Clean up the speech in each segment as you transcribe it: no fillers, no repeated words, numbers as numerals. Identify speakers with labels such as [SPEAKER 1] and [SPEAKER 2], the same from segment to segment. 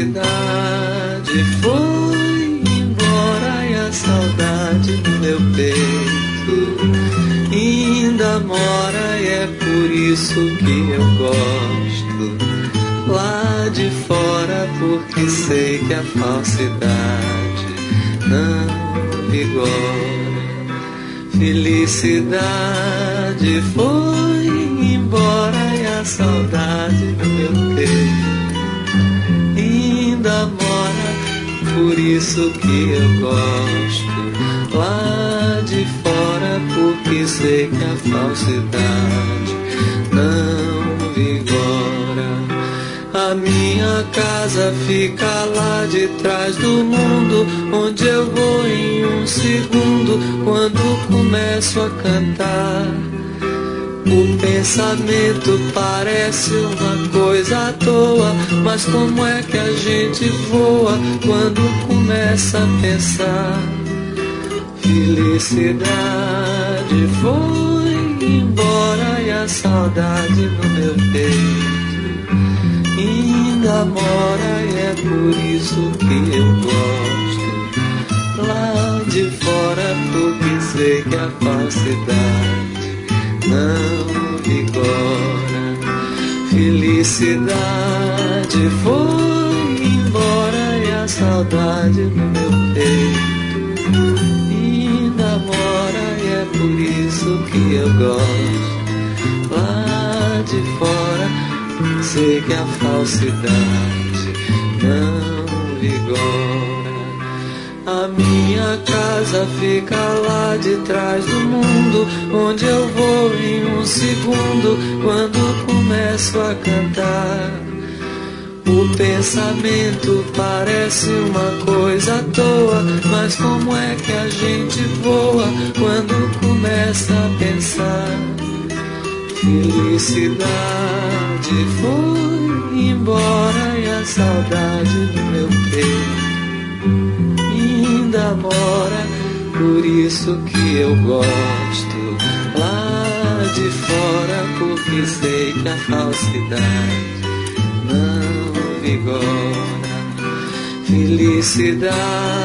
[SPEAKER 1] felicidade foi embora e a saudade no meu peito ainda mora, e é por isso que eu gosto lá de fora, porque sei que a falsidade não vigora. Felicidade foi embora e a saudade no meu peito ainda mora, por isso que eu gosto lá de fora, porque sei que a falsidade não vigora. A minha casa fica lá de trás do mundo, onde eu vou em um segundo quando começo a cantar. O pensamento parece uma coisa à toa, mas como é que a gente voa quando começa a pensar? Felicidade foi embora e a saudade no meu peito ainda mora, e é por isso que eu gosto lá de fora, porque sei que a falsidade não vigora. Felicidade foi embora e a saudade no meu peito ainda mora, e é por isso que eu gosto lá de fora, sei que a falsidade não vigora. A minha casa fica lá de trás do mundo, onde eu vou em um segundo quando começo a cantar. O pensamento parece uma coisa à toa, mas como é que a gente voa quando começa a pensar? Felicidade foi embora e a saudade no meu peito ainda mora, por isso que eu gosto lá de fora, porque sei que a falsidade não vigora. Felicidade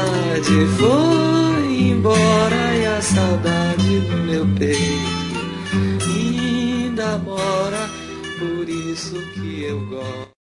[SPEAKER 1] foi embora e a saudade no meu peito ainda mora, por isso que eu gosto.